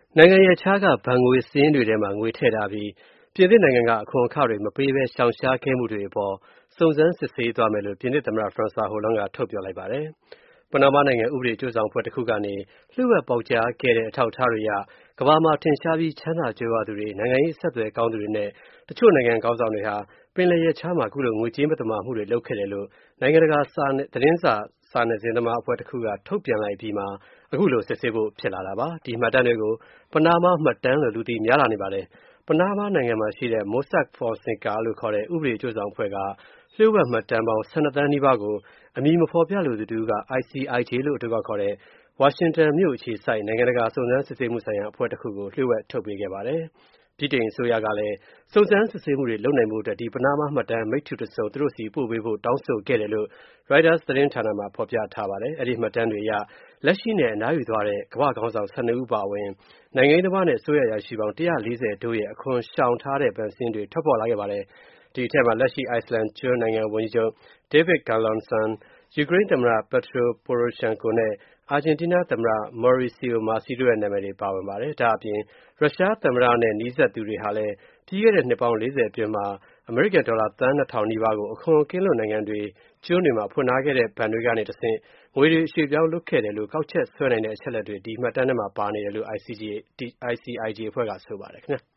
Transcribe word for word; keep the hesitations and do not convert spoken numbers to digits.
နိုင်ငံရပ်ခြားကဘဏ်ငွေစာရင်းတွေထဲမှာငွေထည့်ထားပြီးပြင်သစ်နိုင်ငံကအခွန်အခတွေမပေးဘဲရှောင်ရှားခဲ့မှုတွေအပေါ်စုံစမ်းစစ်ဆေးသွားမယ်လို့ပြင်သစ်သမ္မတ François Hollande ကထုတ်ပြောလိုက်ပါတယ်။ပနားမားနိုင်ငံဥပဒေအကျိုးဆောင်အဖွဲ့တစ်ခုကနေလျှို့ဝှက်ပေါက်ကြားခဲ့တဲ့အထောက်အထားတွေအရကမ္ဘာမှာထင်ရှားပြီးချမ်းသာကြွယ်ဝသူတွေနိုင်ငံရေးအဆက်အသွယ်ကောင်းသူတွေနဲ့တချို့နိုင်ငံခေါင်းဆောင်တွေဟာပင်လယ်ရပ်ခြားမှာအခုလိုငွေကြေးမသမာမှုတွေလုပ်ခဲ့တယ်လို့နိုင်ငံတကာစာသတင်းစာစာနယ်ဇင်းသမားအဖွဲ့တစ်ခုကထုတ်ပြန်လိုက်ပြီးမှအခုလိုစစ်ဆေးဖို့ဖြစ်လာတာပါ။ဒီမှတ်တမ်းတွေကိုပနားမားမှတ်တမ်းလို့လူသိများလာနေပါတယ်။ပနားမားနိုင်ငံမှာရှိတဲ့ Mossack Fonseca လို့ခေါ်တဲ့ဥပဒေအကျိုးဆောင်အဖွဲ့ကလျှို့ဝှက်မှတ်တမ်းပေါင်းone twoသန်းနီးပါးကိုအမည်မဖော်ပြလိုသူတစ်ဦးက I C I J လို့အတိုကောက်ခေါ်တဲ့ဝါရှင်တန်မြို့အခြေစိုက်နိုင်ငံတကာစုံစမ်းစစ်ဆေးမှုဆိုင်ရာအဖွဲ့တစ်ခုကိုလျှို့ဝှက်ထုတ်ပေးခဲ့ပါတယ်။ဗြိတိန်အစိုးရကလည်းစုံစမ်းစစ်ဆေးမှုတွေလုပ်နိုင်ဖို့အတွက်ဒီပနားမားမှတ်တမ်းမိတ္တူတစုံသူတို့ဆီပို့ပေးဖို့တောင်းဆိုခဲ့တယ်လို့ Reuters သတင်းဌာနမှာဖော်ပြထားပါတယ်။အဲ့ဒီမှတ်တမ်းတွေအရလက်ရှိနဲ့အနားယူသွားတဲ့ကမ္ဘာ့ခေါင်းဆောင်one twoဦးပါအဝင်နိုင်ငံရေးသမားနဲ့အစိုးရအရာရှိပေါင်းone fortyတို့ရဲ့အခွန်ရှောင်ထားတဲ့ဘဏ်စာရင်းတွေထွက်ပေါ်လာခဲ့ပါတယ်။ဒီအထဲမှာလက်ရှိ Iceland ကျွန်းနိုင်ငံဝန်ကြီးချုပ် David Gallanson ၊ယူကရိန်းသမ္မတ Petro Poroshenko နဲ့အာဂျင်တီးနားသမ္မတ Mauricio Macri တို့ရဲ့နာမည်တွေပါဝင်ပါတယ်။ဒါ့အပြင်ရုရှားသမ္မတနဲ့နီးစပ်သူတွေဟာလည်းပြီးခဲ့တဲ့နှစ်ပေါင်းfortyအတွင်းမှာအမေရိကန်ဒေါ်လာသန်းtwo thousandနီးပါးကိုအခွန်ကင်းလွတ်နိုင်ငံတွေကျွန်းတွေမှာဖွင့်ထားခဲ့တဲ့ဘဏ်တွေကနေတဆင့်ငွေတွေအရွှေ့အပြောင်းလုပ်ခဲ့တယ်လို့ကောက်ချက်ဆွဲနိုင်တဲ့အချက်အလက်တွေဒီမှတ်တမ်းထဲမှာပါနေတယ်လို့ I C I J အဖွဲ့ကဆိုပါတယ်ခင်ဗျာ။